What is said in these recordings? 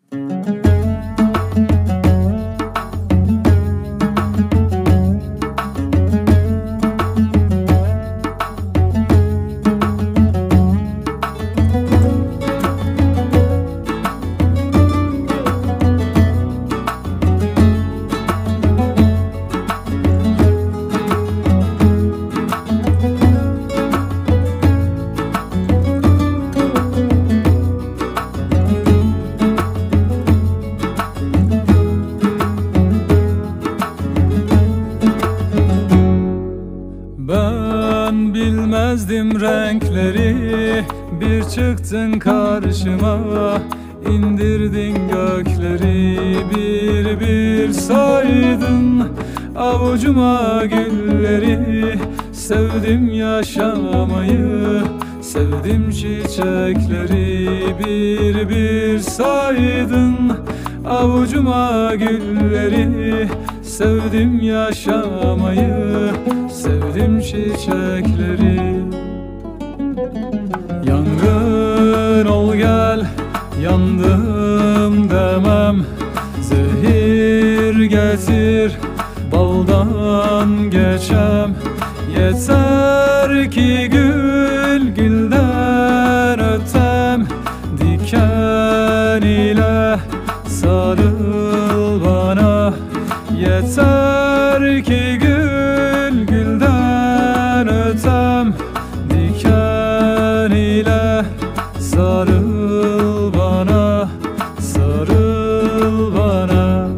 Ben bilmezdim renkleri, bir çıktın karşıma, indirdin gökleri, bir bir saydın avucuma gülleri. Sevdim yaşamayı, sevdim çiçekleri, bir bir saydın avucuma gülleri. Sevdim yaşamayı, sevdim çiçekleri. Yangın ol gel, yandım demem, zehir getir, baldan geçem. Yeter ki gül gülden ötem, diken ile sarıl bana. Yeter ki gül gülden ötem, diken ile sarıl bana, sarıl bana.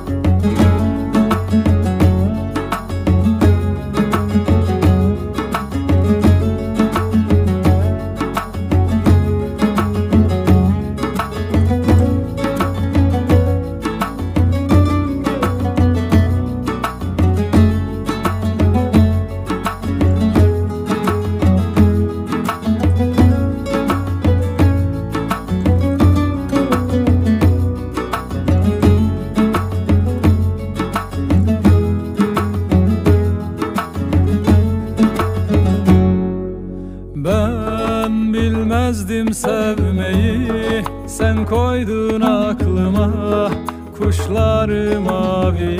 Ben bilmezdim sevmeyi, sen koydun aklıma. Kuşları mavi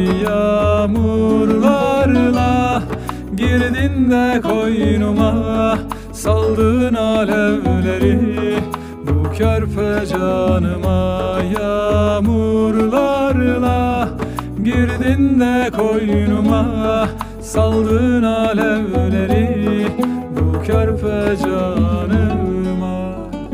yağmurlarla, girdin de koynuma, saldın alevleri bu körpe canıma. Yağmurlarla girdin de koynuma, saldın alevleri bu körpe canıma.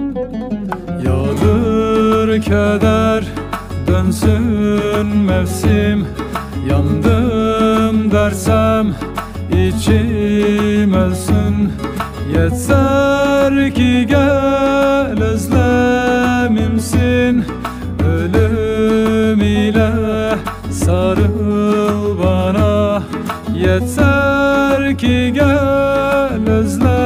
Yağdır keder, dönsün mevsim, yandım dersem içim ölsün. Yeter ki gel özlemimsin, ölüm ile sarıl bana. Yeter ki gel özlemimsin,